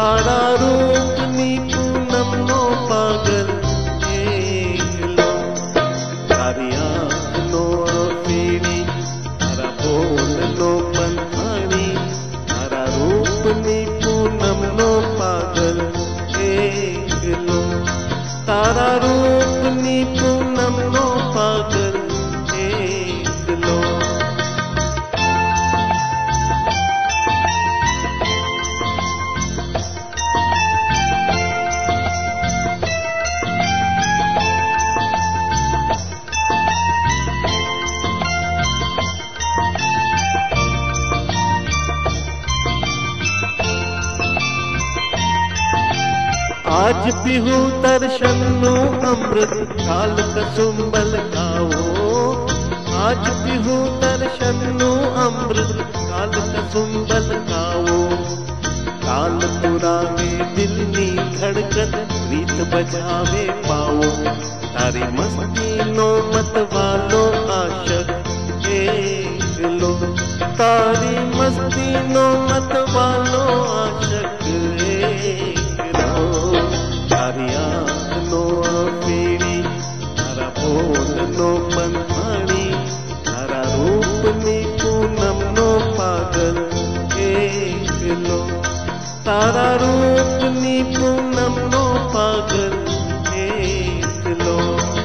तारा रूपनी पूनम नो पागल एकलो तारी आँख नो पीड़ी तारा बोल नो पंथाणी तारा रूपनी पूनम नो पागल एकलो तारा रूपनी पूनम नो पागल एकलो। आज पिहू दर्शन नु अमृत काल कसुंबल गाओ। आज पिहू दर्शन नु अमृत काल कसुंबल गाओ। काल पुरावे दिल नी धड़कन रीत बजावे पाओ। तारी मस्ती नो मत वालो आशक एकलो तारी मस्ती नो मत वालो आशक एकलो तारी आँख नो पीड़ी तारा बोल नो पंथाणी तारा रूपनी पूनम नो पागल एकलो तारा रूपनी पूनम नो पागल एकलो।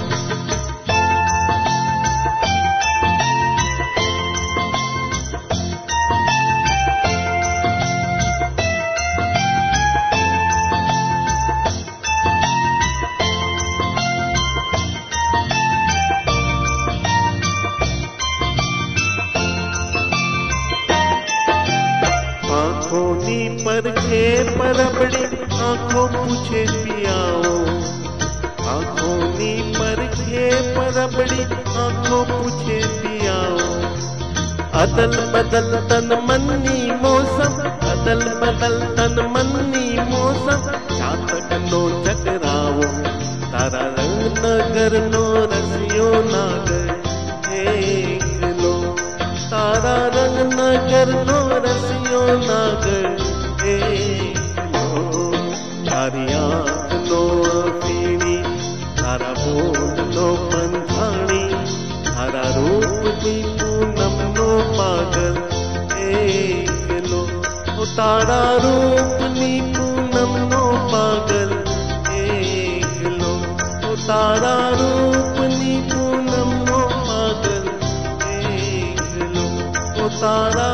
आँखों नी परखे परबड़ी आँखों पूछे पियाओ। आँखों नी परखे परबड़ी आँखों पूछे पियाओ। अदल बदल तन मन्नी मौसम अदल बदल तन मन्नी मौसम चातक नो चकराओ। तारा रंग नगर नो रसियो नागर एकलो तारा रंग नगर नो रसियो नागर एकलो तारी आँख नो पीड़ी तारा बोल नो पंथाणी तारा रूपनी पूनम नो पागल एकलो तारा रूपनी पूनम नो पागल एकलो तारा रूपनी पूनम नो पागल एकलो तारा